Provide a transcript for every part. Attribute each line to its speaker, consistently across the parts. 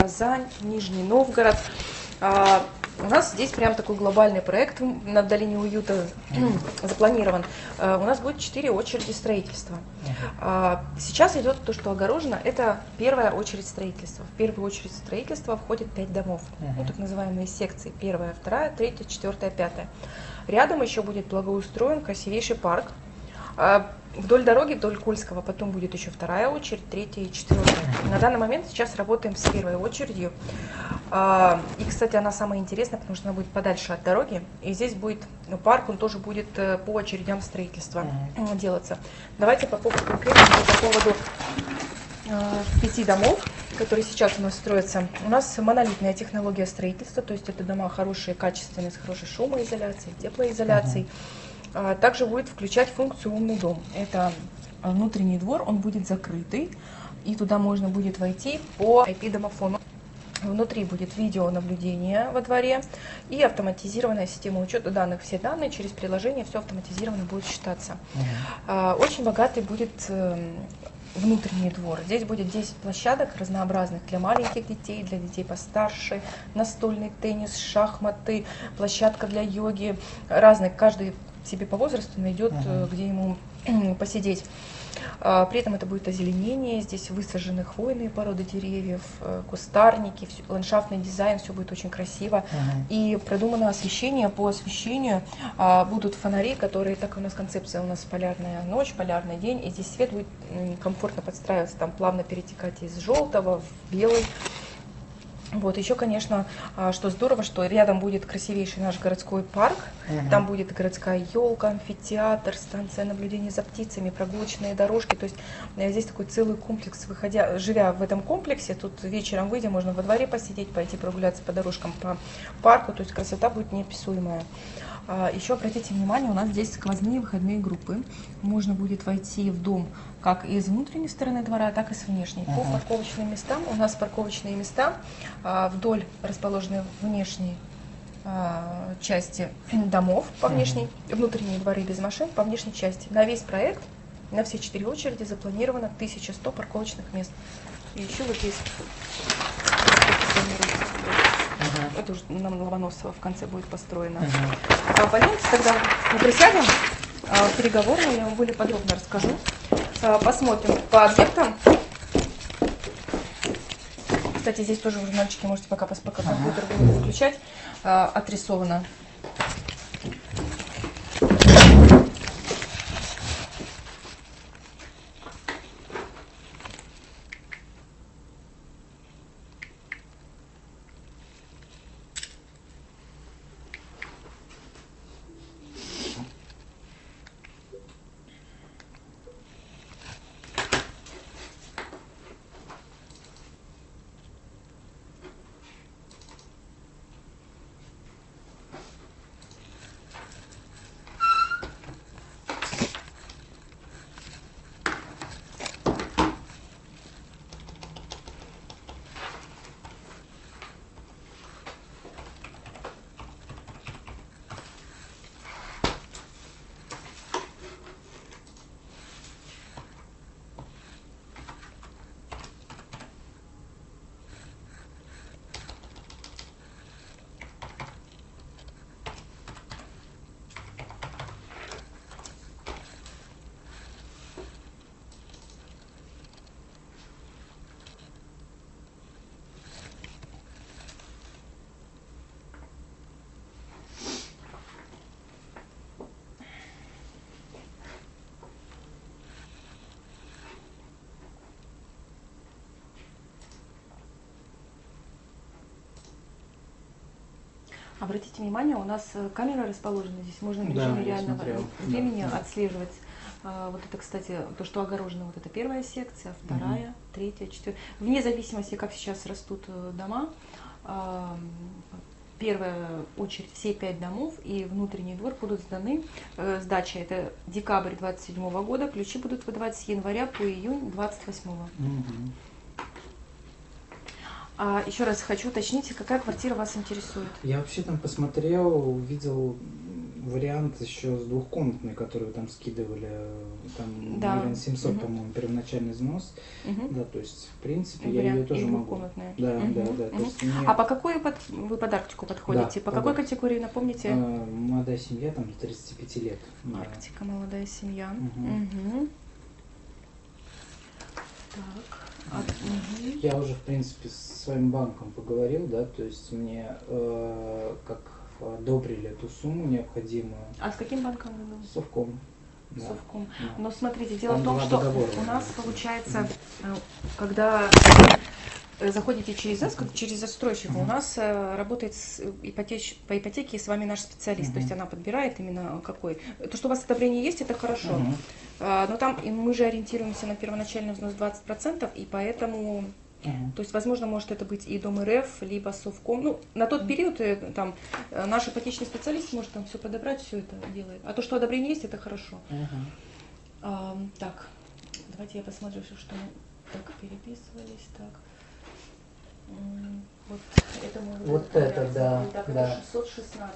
Speaker 1: Казань, Нижний Новгород. У нас здесь прям такой глобальный проект на долине уюта запланирован. У нас будет 4 очереди строительства. Сейчас идет то, что огорожено, это первая очередь строительства. В первую очередь строительства входит 5 домов, ну, так называемые секции. Первая, вторая, третья, четвертая, пятая. Рядом еще будет благоустроен красивейший парк. Вдоль дороги, вдоль Кольского, потом будет еще вторая очередь, третья и четвертая. На данный момент сейчас работаем с первой очередью. И, кстати, она самая интересная, потому что она будет подальше от дороги. И здесь будет парк, он тоже будет по очередям строительства делаться. Давайте по поводу конкретно по поводу 5 домов, которые сейчас у нас строятся. У нас монолитная технология строительства, то есть это дома хорошие, качественные, с хорошей шумоизоляцией, теплоизоляцией. Также будет включать функцию «Умный дом». Это внутренний двор, он будет закрытый, и туда можно будет войти по IP-домофону. Внутри будет видеонаблюдение во дворе и автоматизированная система учета данных. Все данные через приложение, все автоматизированно будет считаться. Очень богатый будет внутренний двор. Здесь будет 10 площадок разнообразных для маленьких детей, для детей постарше, настольный теннис, шахматы, площадка для йоги, разные, каждый себе по возрасту найдет, где ему посидеть. При этом это будет озеленение, здесь высажены хвойные породы деревьев, кустарники, ландшафтный дизайн, все будет очень красиво. И продумано освещение. По освещению будут фонари, которые, так у нас концепция, у нас полярная ночь, полярный день, и здесь свет будет комфортно подстраиваться, там плавно перетекать из желтого в белый. Вот, еще, конечно, что здорово, что рядом будет красивейший наш городской парк, там будет городская елка, амфитеатр, станция наблюдения за птицами, прогулочные дорожки, то есть здесь такой целый комплекс, живя в этом комплексе, тут вечером выйдя, можно во дворе посидеть, пойти прогуляться по дорожкам, по парку, то есть красота будет неописуемая. Еще обратите внимание, у нас здесь сквозные выходные группы. Можно будет войти в дом как из внутренней стороны двора, так и с внешней. По парковочным местам у нас парковочные места вдоль расположены внешней части домов, по внешней, внутренние дворы без машин, по внешней части. На весь проект, на все 4 очереди запланировано 1100 парковочных мест. И еще вот здесь это уже на Ломоносова в конце будет построено. Пойдемте тогда, мы присядем в переговорную, я вам более подробно расскажу. Посмотрим по объектам. Кстати, здесь тоже журнальчики можете пока компьютер будет включать, отрисовано. Обратите внимание, у нас камера расположена здесь, можно в режиме реального времени отслеживать. Вот это, кстати, то, что огорожено, вот это первая секция, вторая, третья, четвертая. Вне зависимости, как сейчас растут дома, первая очередь, все 5 домов и внутренний двор будут сданы. Сдача это декабрь 27 года, ключи будут выдавать с января по июнь 28. Еще раз хочу уточнить, какая квартира вас интересует?
Speaker 2: Я вообще там посмотрел, увидел вариант еще с двухкомнатной, который вы там скидывали, там
Speaker 1: Да.
Speaker 2: 1 700 000, по-моему, первоначальный взнос. Да, то есть, в принципе, я ее тоже могу. Да, да. То есть мне...
Speaker 1: А по какой вы под Арктику подходите?
Speaker 2: Да,
Speaker 1: по какой категории, напомните?
Speaker 2: Молодая семья, там, до 35 лет.
Speaker 1: Арктика, молодая семья. Так.
Speaker 2: Я уже, в принципе, с своим банком поговорил, да, то есть мне как одобрили эту сумму необходимую.
Speaker 1: А с каким банком вы?
Speaker 2: Совком. Да.
Speaker 1: Совком.
Speaker 2: Да.
Speaker 1: Но смотрите, дело
Speaker 2: Там
Speaker 1: в том,
Speaker 2: два
Speaker 1: что
Speaker 2: договора,
Speaker 1: у нас
Speaker 2: да.
Speaker 1: получается, когда заходите через ЭСКО, через застройщика, у нас работает по ипотеке с вами наш специалист, то есть она подбирает именно какой. То, что у вас одобрение есть, это хорошо, но там мы же ориентируемся на первоначальный взнос 20%, и поэтому... То есть, возможно, может это быть и Дом РФ, либо Совком. Ну, на тот период там наш ипотечный специалист может там все подобрать, все это делает. А то, что одобрение есть, это хорошо. Так, давайте я посмотрю, что мы так переписывались. Так. Вот это мы
Speaker 2: вот это, да.
Speaker 1: Так,
Speaker 2: да.
Speaker 1: это 616.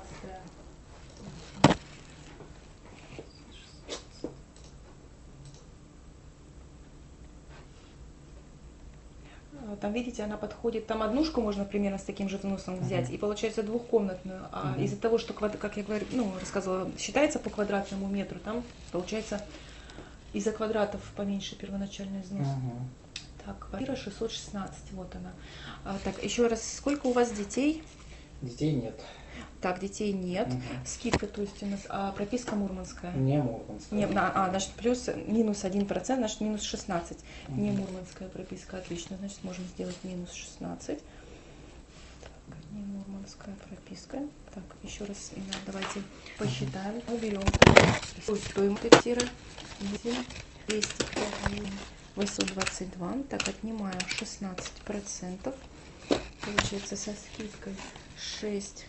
Speaker 1: Там, видите, она подходит, там однушку можно примерно с таким же взносом взять, и получается двухкомнатную. А из-за того, что, как я говорю, рассказывала, считается по квадратному метру, там получается из-за квадратов поменьше первоначальный взнос. Так, квартира 616, вот она. Так, еще раз, сколько у вас детей?
Speaker 2: Детей нет.
Speaker 1: Так, детей нет. Скидка, то есть у нас прописка мурманская.
Speaker 2: Не мурманская.
Speaker 1: Не, значит, минус 1%, значит, минус 16. Не мурманская прописка, отлично. Значит, можем сделать минус 16. Так, не мурманская прописка. Так, еще раз, давайте посчитаем. Мы берем стоимость квартиры 822. Так, отнимаем 16%. Получается со скидкой 6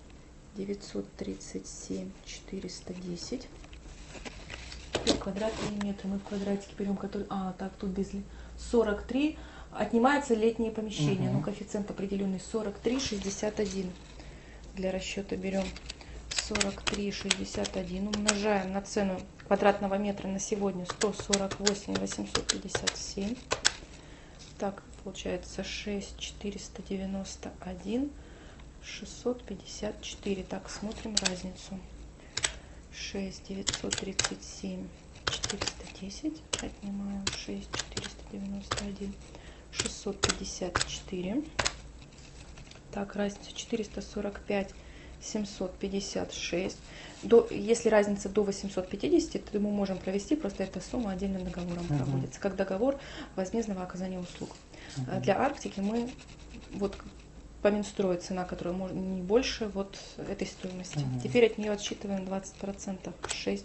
Speaker 1: 937 410. Квадратные метры. Мы в квадратике берем, который... так, тут без... 43. Отнимается летнее помещение. Ну, коэффициент определенный 43,61. Для расчета берем 43,61. Умножаем на цену квадратного метра на сегодня 148 857. Так, получается 6,491. 654. Так, смотрим разницу. 6 937 410. Отнимаем 6 491 654. Так, разница 445 756. Если разница до 850, то мы можем провести, просто эта сумма отдельным договором проводится, как договор возмездного оказания услуг. Для Арктики мы вот по Минстрою цена, которая может не больше вот этой стоимости. Теперь от нее отсчитываем 20%. 6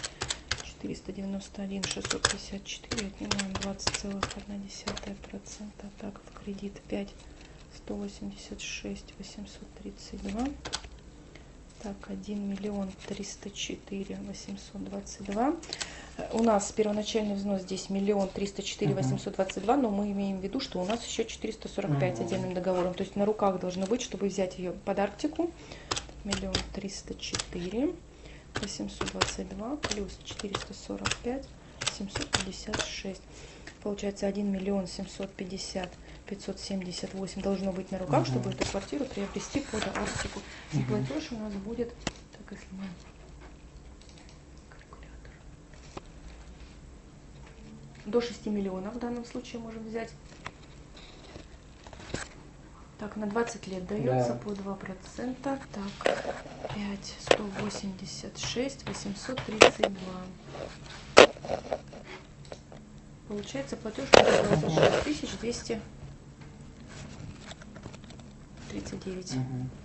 Speaker 1: 491 654, отнимаем 20,1%. Так, в кредит 5 186 832. Так, 1 304 822. У нас первоначальный взнос здесь 1 304 822, но мы имеем в виду, что у нас еще 445 отдельным договором. То есть на руках должно быть, чтобы взять ее под Арктику. 1 304 822 плюс 445 756. Получается 1 750 578 должно быть на руках, чтобы эту квартиру приобрести под Арктику. И платеж у нас будет, так, если мы калькулятор, до 6 миллионов в данном случае можем взять. Так, на 20 лет дается по 2%. Так, 5 186 832. Получается платеж 26 239.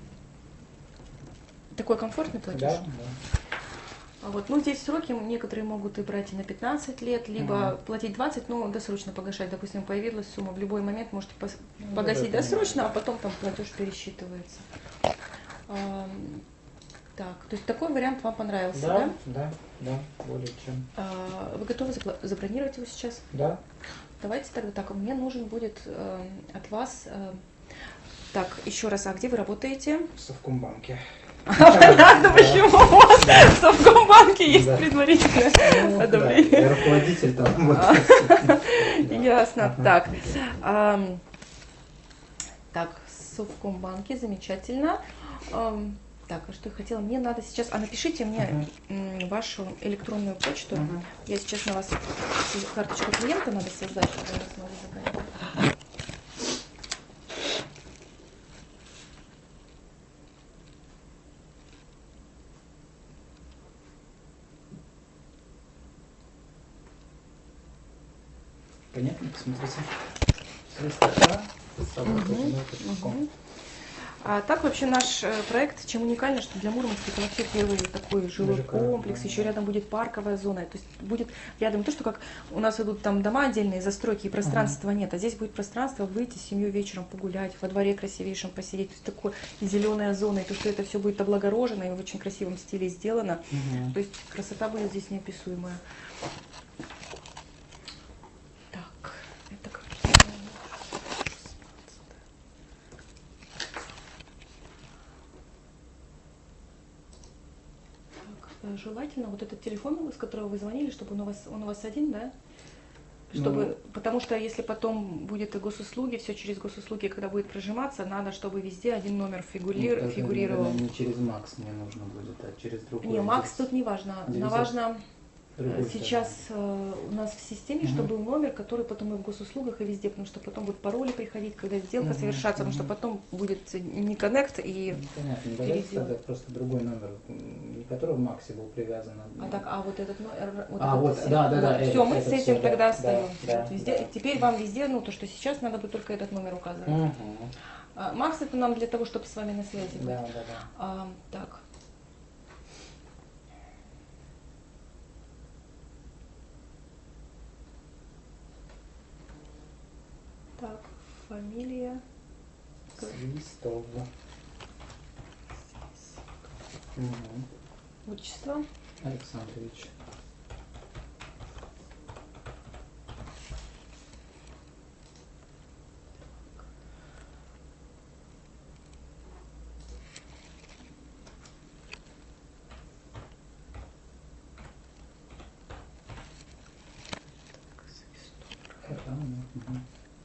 Speaker 1: Такой комфортный платеж?
Speaker 2: Да.
Speaker 1: Вот, ну, здесь сроки некоторые могут и брать и на 15 лет, либо платить 20, но досрочно погашать. Допустим, появилась сумма, в любой момент можете погасить досрочно, а потом там платеж пересчитывается. Так, то есть такой вариант вам понравился, да?
Speaker 2: Да, более чем.
Speaker 1: Вы готовы забронировать его сейчас?
Speaker 2: Да.
Speaker 1: Давайте тогда так, мне нужен будет от вас... Так, еще раз, а где вы работаете?
Speaker 2: В Совкомбанке.
Speaker 1: Понятно, почему у вас в Совкомбанке есть
Speaker 2: Да.
Speaker 1: предварительное
Speaker 2: Ну, да,
Speaker 1: одобрение.
Speaker 2: я руководитель там. Да.
Speaker 1: Ясно.
Speaker 2: Ага.
Speaker 1: Так. Так, в Совкомбанке, замечательно. Так, а что я хотела? Мне надо сейчас... напишите мне вашу электронную почту.
Speaker 2: Мгм.
Speaker 1: Я сейчас на вас... Карточку клиента надо создать, чтобы я вас могла забрать.
Speaker 2: Понятно? Посмотрите. Средства, собака.gmail.com.
Speaker 1: А так вообще наш проект, чем уникально, что для Мурманска это вообще первый такой жилой
Speaker 2: ЖК,
Speaker 1: комплекс,
Speaker 2: да.
Speaker 1: еще рядом будет парковая зона, то есть будет рядом не то, что как у нас идут там дома отдельные, застройки, и пространства нет, а здесь будет пространство выйти с семьей вечером погулять, во дворе красивейшем посидеть, то есть такой и зеленая зона, и то, что это все будет облагорожено и в очень красивом стиле сделано,
Speaker 2: Мгм.
Speaker 1: то есть красота будет здесь неописуемая. Так, это как... Желательно вот этот телефон, с которого вы звонили, чтобы он у вас один, да? Чтобы, потому что если потом будет и госуслуги, все через госуслуги, когда будет прожиматься, надо, чтобы везде один номер
Speaker 2: Тогда,
Speaker 1: фигурировал.
Speaker 2: наверное, не через Макс мне нужно будет, а через другой.
Speaker 1: Не, Макс тут не важно. Важно
Speaker 2: Другой
Speaker 1: сейчас у нас в системе,
Speaker 2: Мгм.
Speaker 1: чтобы был номер, который потом и в госуслугах, и везде, потому что потом будут пароли приходить, когда сделка
Speaker 2: Мгм,
Speaker 1: совершаться, потому что
Speaker 2: мгм.
Speaker 1: потом будет не коннект и...
Speaker 2: Ну, понятно, давайте
Speaker 1: переделать.
Speaker 2: тогда просто другой номер, не который в Максе был привязан.
Speaker 1: Вот этот номер...
Speaker 2: Да,
Speaker 1: Все, мы с
Speaker 2: это
Speaker 1: этим
Speaker 2: всё,
Speaker 1: тогда
Speaker 2: да,
Speaker 1: остаемся.
Speaker 2: да,
Speaker 1: Вот везде,
Speaker 2: да.
Speaker 1: Теперь вам везде, то, что сейчас, надо будет только этот номер указывать.
Speaker 2: Мгм.
Speaker 1: Макс, это нам для того, чтобы с вами на связи быть.
Speaker 2: Да.
Speaker 1: Так. Так, фамилия.
Speaker 2: Свистов. Мгм.
Speaker 1: Отчество.
Speaker 2: Александрович. Мгм.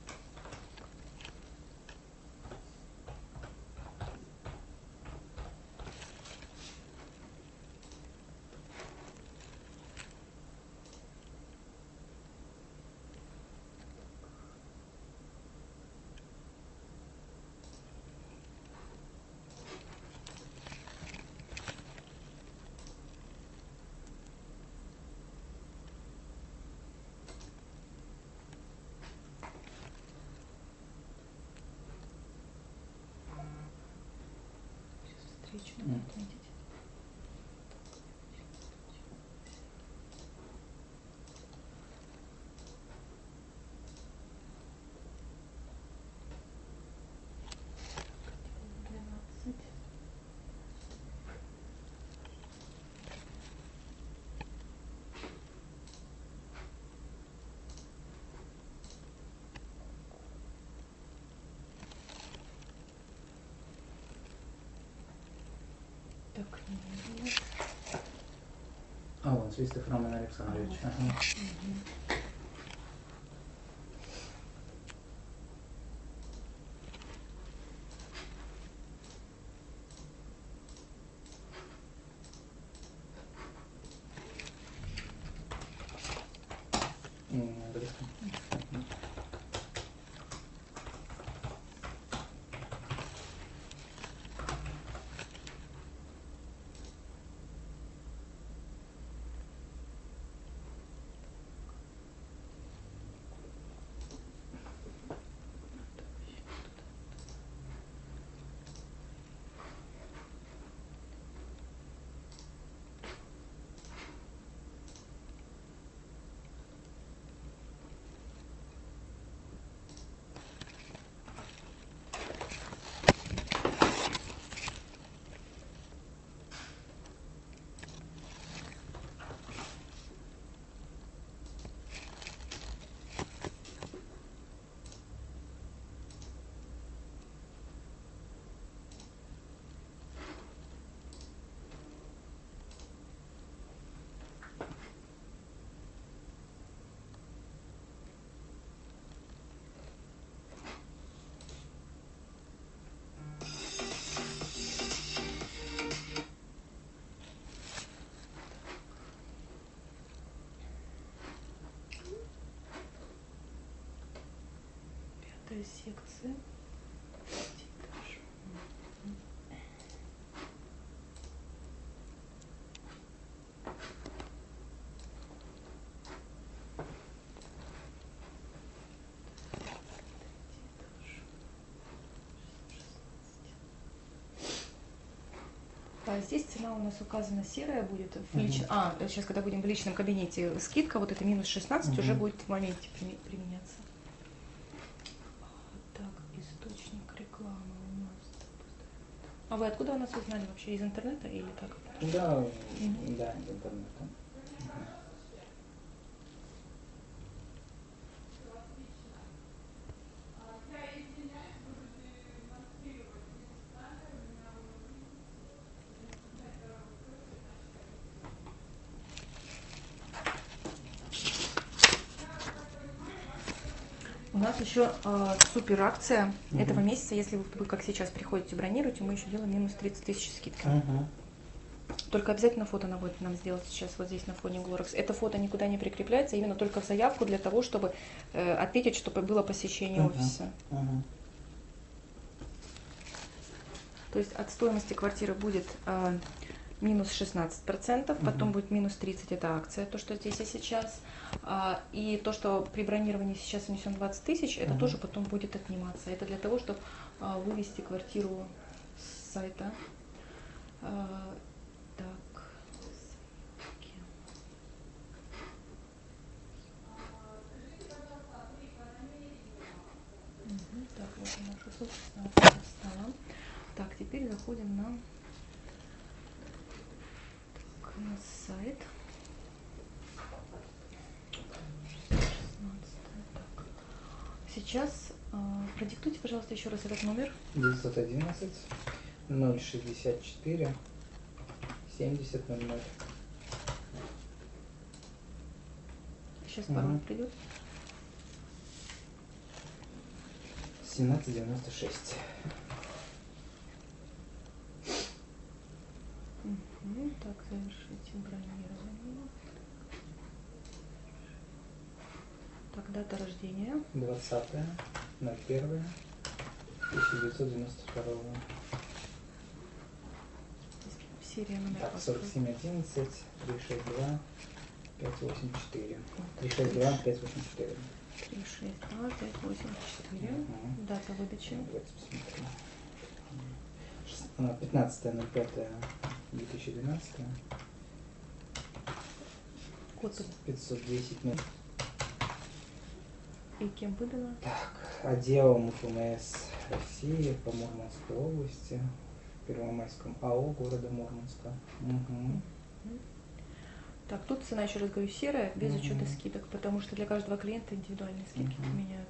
Speaker 1: Встречу
Speaker 2: Мгм.
Speaker 1: отметить. Так, не было.
Speaker 2: Вон Свистов Роман Александрович. Ага. Адрес. Мгм.
Speaker 1: секции. Здесь цена у нас указана серая будет. Сейчас, когда будем в личном кабинете, скидка, вот это минус 16 уже будет в моменте применяться. Так, источник рекламы у нас. А вы откуда у нас узнали вообще? Из интернета или так?
Speaker 2: Да, да, из интернета.
Speaker 1: У нас еще супер акция этого месяца, если вы как сейчас приходите бронируете, мы еще делаем минус 30 тысяч скидки. Только обязательно фото надо будет нам сделать сейчас вот здесь на фоне Glorex. Это фото никуда не прикрепляется, именно только в заявку для того, чтобы отметить, чтобы было посещение офиса. То есть от стоимости квартиры будет минус 16%, потом будет минус 30%, это акция, то, что здесь и сейчас. И то, что при бронировании сейчас внесен 20 тысяч, это тоже потом будет отниматься. Это для того, чтобы вывести квартиру с сайта. Так, так, вот она 616 стала. Так, теперь заходим на сайт. 16, так. Сейчас продиктуйте, пожалуйста, еще раз этот номер.
Speaker 2: 911 064 7000.
Speaker 1: Сейчас пароль придет.
Speaker 2: 1796.
Speaker 1: Так, завершите бронирование. Так, дата рождения.
Speaker 2: 20.01.1992.
Speaker 1: Серия номер.
Speaker 2: Так, 4711 362 584. 362 584.
Speaker 1: 362 584. Дата выдачи.
Speaker 2: Давайте посмотрим. 15.05.2012.
Speaker 1: Код
Speaker 2: 510.
Speaker 1: и кем выдано?
Speaker 2: Так, отделом ФМС России по Мурманской области, в Первомайском АО города Мурманска.
Speaker 1: Так, тут цена, еще раз говорю, серая, без учета скидок, потому что для каждого клиента индивидуальные скидки применяются.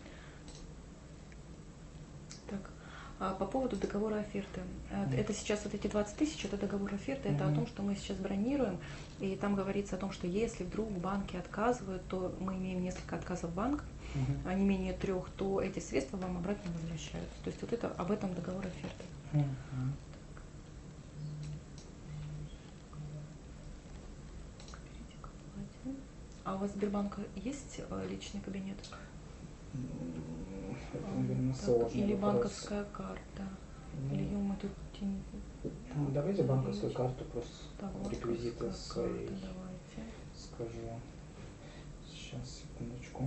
Speaker 1: Так, по поводу договора оферты. Это сейчас вот эти 20 тысяч, это договор оферты, это о том, что мы сейчас бронируем, и там говорится о том, что если вдруг банки отказывают, то мы имеем несколько отказов банка, а не менее 3, то эти средства вам обратно возвращаются. То есть вот это об этом договор оферты. А у вас Сбербанка есть личный кабинет? Или банковская карта? Или ее мы тут...
Speaker 2: Давайте банковскую карту, просто
Speaker 1: так,
Speaker 2: реквизиты свои.
Speaker 1: Давайте.
Speaker 2: Скажу. Сейчас, секундочку.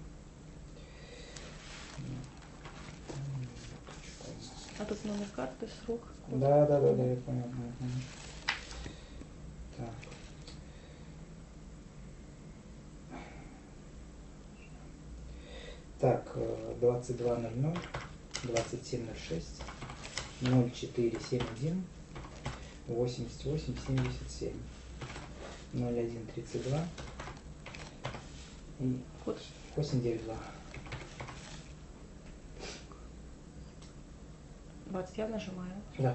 Speaker 1: А тут номер карты, срок?
Speaker 2: Да, я понял. Так. Так, 22:00, 27:06, 0471, 8877, 0132 и
Speaker 1: код
Speaker 2: 892.
Speaker 1: 20 я нажимаю.
Speaker 2: Да.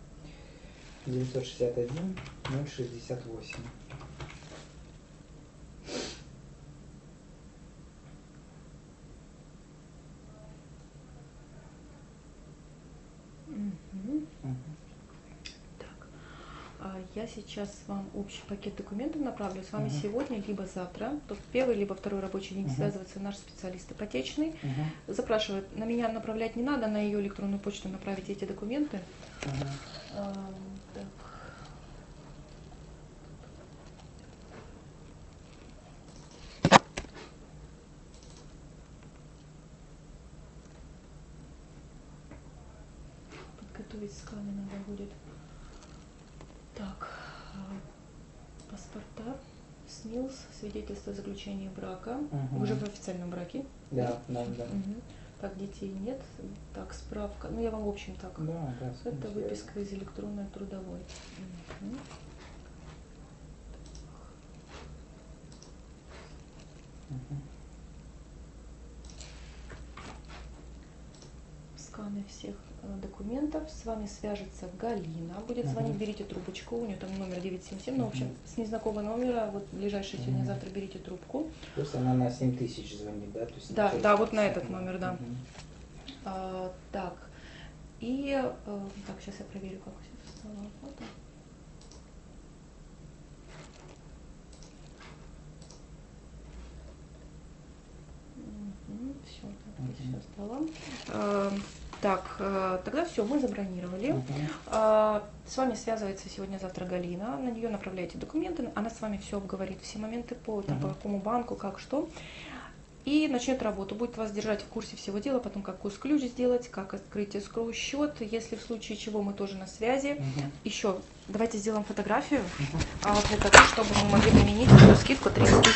Speaker 2: (961 068).
Speaker 1: я сейчас вам общий пакет документов направлю. С вами
Speaker 2: Мгм.
Speaker 1: сегодня, либо завтра, то первый, либо второй рабочий день
Speaker 2: Мгм.
Speaker 1: связывается наш специалист ипотечный.
Speaker 2: Мгм.
Speaker 1: Запрашивает, на меня направлять не надо, на ее электронную почту направить эти документы.
Speaker 2: Мгм.
Speaker 1: Так. Подготовить сканы надо будет. Так, паспорта, СНИЛС, свидетельство о заключении брака.
Speaker 2: Мгм.
Speaker 1: Вы же в официальном браке?
Speaker 2: Да, да, да.
Speaker 1: Мгм. Так, детей нет. Так, справка. Ну, я вам в общем так.
Speaker 2: Да, да.
Speaker 1: Это
Speaker 2: связано.
Speaker 1: выписка из электронной трудовой. Мгм.
Speaker 2: Мгм.
Speaker 1: Сканы всех документов. С вами свяжется Галина. Будет звонить,
Speaker 2: Мгм.
Speaker 1: берите трубочку. У нее там номер 977. Ну, в общем,
Speaker 2: Мгм.
Speaker 1: с незнакомого номера, вот ближайшие
Speaker 2: Мгм.
Speaker 1: сегодня-завтра берите трубку.
Speaker 2: То есть она на 7000 звонит, да? То есть
Speaker 1: Да,
Speaker 2: ничего
Speaker 1: да,
Speaker 2: себе.
Speaker 1: вот на этот номер, да.
Speaker 2: Мгм.
Speaker 1: Так, и так, сейчас я проверю, как все встало фото. Все, так, здесь
Speaker 2: Мгм.
Speaker 1: все встало. Так, тогда все, мы забронировали.
Speaker 2: Мгм.
Speaker 1: С вами связывается сегодня-завтра Галина, на нее направляете документы, она с вами все обговорит, все моменты по какому банку, как что. И начнет работу, будет вас держать в курсе всего дела, потом как ключ сделать, как открыть escrow счет, если в случае чего мы тоже на связи.
Speaker 2: Мгм.
Speaker 1: Еще давайте сделаем фотографию
Speaker 2: Мгм.
Speaker 1: для того, чтобы мы могли применить эту скидку 30 000.